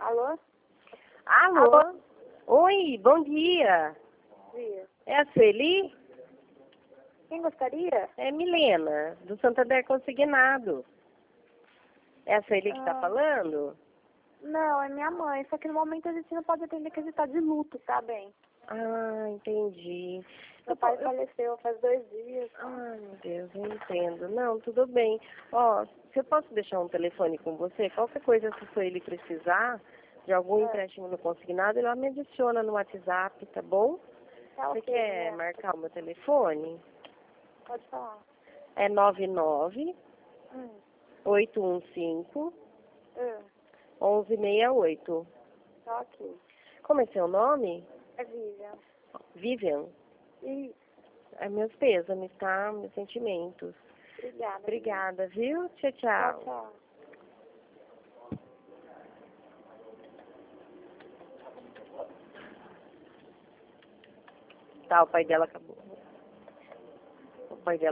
Alô? Alô? Alô? Oi, bom dia. Dia. É a Sueli? Quem gostaria? É Milena, do Santander Consignado. É a Sueli que tá falando? Não, é minha mãe. Só que no momento a gente não pode atender que a gente tá de luto, tá bem? Ah, entendi. Meu pai faleceu faz 2 dias. Ai, meu Deus, eu entendo. Não, tudo bem. Ó, se eu posso deixar um telefone com você, qualquer coisa se for ele precisar de algum empréstimo no consignado, ele me adiciona no WhatsApp, tá bom? Tá Você ok, quer né? marcar o meu telefone? Pode falar. É 99 Hum. 815 Hum. 1168. Tá ok. Como é seu nome? É Vivian. Vivian. E É meus pêsames, tá? Meus sentimentos. obrigada. Obrigada, viu? Tchau, Tchau, tchau. tchau. Tá, o pai dela acabou. O pai dela